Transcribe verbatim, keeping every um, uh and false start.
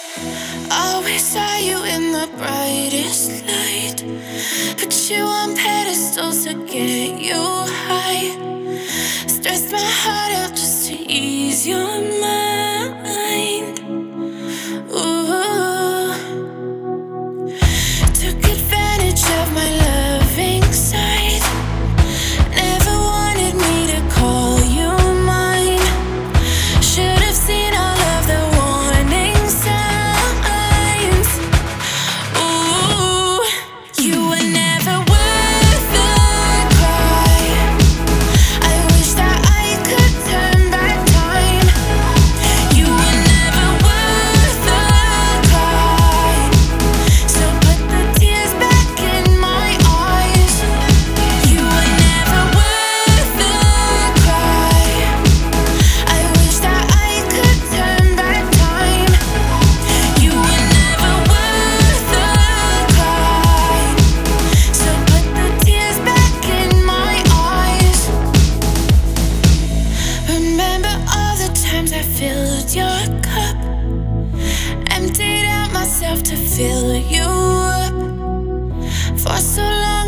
Always saw you in the brightest light. Put you on pedestals to get you high. Stressed my heart out just to ease your mind. Ooh. Took advantage of my loving side. Never wanted me to call you mine. Should have seen all of the warning signs. Ooh, you were never worth the cry. I wish that I could turn back time. You were never worth the cry. So put the tears back in my eyes. You were never worth the cry. I wish that I could turn back time. You were never worth the cry. So put the tears back in my eyes. Remember all the times I filled your cup, emptied out myself to fill you up. For so long